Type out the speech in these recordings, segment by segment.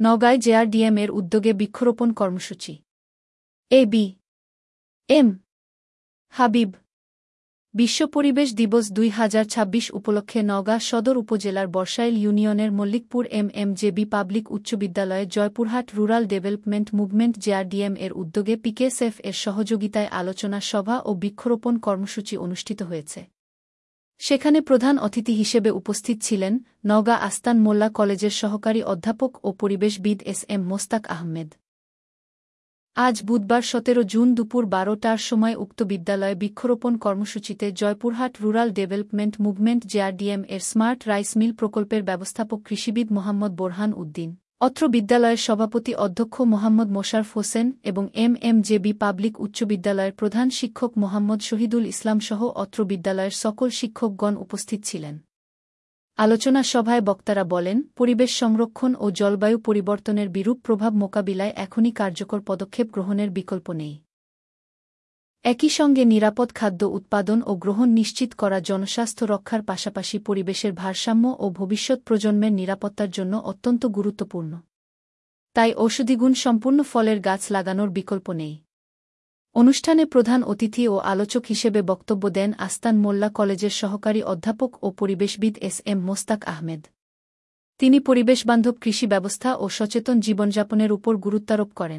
নওগাঁয় জেআরডিএম এর উদ্যোগে বৃক্ষরোপণ কর্মসূচি। এ.বি. এম. হাবিব। বিশ্ব পরিবেশ দিবস ২০২৬ উপলক্ষে নওগাঁ সদর উপজেলার বর্ষাইল ইউনিয়নের মল্লিকপুর এমএমজেবি পাবলিক উচ্চ বিদ্যালয়ে Joypurhat rural development movement JRDM এর উদ্যোগে পিকেএসএফ এর সহযোগিতায় আলোচনা সভা ও বৃক্ষরোপণ কর্মসূচি অনুষ্ঠিত হয়েছে। সেখানে প্রধান অতিথি হিসেবে উপস্থিত ছিলেন নওগাঁ আস্তান মোল্লা কলেজের সহকারী অধ্যাপক ও পরিবেশবিদ এস.এম. মোস্তাক আহমেদ। আজ বুধবার ১৭ জুন দুপুর ১২টার সময় উক্ত বিদ্যালয়ে বৃক্ষরোপণ কর্মসূচিতে Joypurhat rural development movement JRDM এর স্মার্ট রাইস মিল প্রকল্পের ব্যবস্থাপক কৃষিবিদ মোহাম্মদ বোরহান উদ্দিন, অত্র বিদ্যালয়ের সভাপতি অধ্যক্ষ মোহাম্মদ মোশারফ হোসেন এবং এমএমজেবি পাবলিক উচ্চ বিদ্যালয়ের প্রধান শিক্ষক মোহাম্মদ শহীদুল ইসলামসহ অত্র বিদ্যালয়ের সকল শিক্ষকগণ উপস্থিত ছিলেন। আলোচনা সভায় বক্তারা বলেন, পরিবেশ সংরক্ষণ ও জলবায়ু পরিবর্তনের বিরূপ প্রভাব মোকাবিলায় এখনই কার্যকর পদক্ষেপ গ্রহণের বিকল্প নেই। একই সঙ্গে নিরাপদ খাদ্য উৎপাদন ও গ্রহণ নিশ্চিত করা জনস্বাস্থ্য রক্ষার পাশাপাশি পরিবেশের ভারসাম্য ও ভবিষ্যৎ প্রজন্মের নিরাপত্তার জন্য অত্যন্ত গুরুত্বপূর্ণ। তাই ঔষধিগুণ সম্পূর্ণ ফলের গাছ লাগানোর বিকল্প নেই। অনুষ্ঠানে প্রধান অতিথি ও আলোচক হিসেবে বক্তব্য দেন আস্তান মোল্লা কলেজের সহকারী অধ্যাপক ও পরিবেশবিদ এস.এম. মোস্তাক আহমেদ। তিনি পরিবেশবান্ধব কৃষি ব্যবস্থা ও সচেতন জীবনযাপনের উপর গুরুত্বারোপ করেন।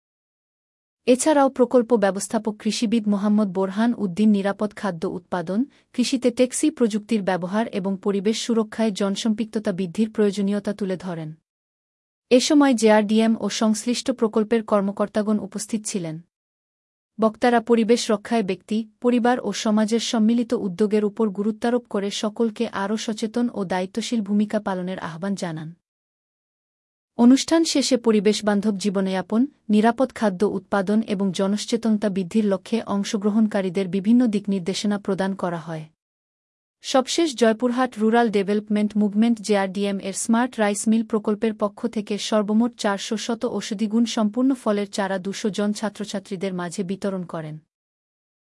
এছাড়াও প্রকল্প ব্যবস্থাপক কৃষিবিদ মোহাম্মদ বোরহান উদ্দিন নিরাপদ খাদ্য উৎপাদন, কৃষিতে টেকসই প্রযুক্তির ব্যবহার এবং পরিবেশ সুরক্ষায় জনসম্পৃক্ততা বৃদ্ধির প্রয়োজনীয়তা তুলে ধরেন। এ সময় জেআরডিএম ও সংশ্লিষ্ট প্রকল্পের কর্মকর্তাগণ উপস্থিত ছিলেন। বক্তারা পরিবেশ রক্ষায় ব্যক্তি, পরিবার ও সমাজের সম্মিলিত উদ্যোগের উপর গুরুত্বারোপ করে সকলকে আরও সচেতন ও দায়িত্বশীল ভূমিকা পালনের আহ্বান জানান। অনুষ্ঠান শেষে পরিবেশবান্ধব জীবনযাপন, নিরাপদ খাদ্য উৎপাদন এবং জনসচেতনতা বৃদ্ধির লক্ষ্যে অংশগ্রহণকারীদের বিভিন্ন দিকনির্দেশনা প্রদান করা হয়। সবশেষ Joypurhat rural development movement JRDM এর স্মার্ট রাইস মিল প্রকল্পের পক্ষ থেকে সর্বমোট ৪০০ ঔষধিগুণ সম্পূর্ণ ফলের চারা ২০০ জন ছাত্রছাত্রীদের মাঝে বিতরণ করেন।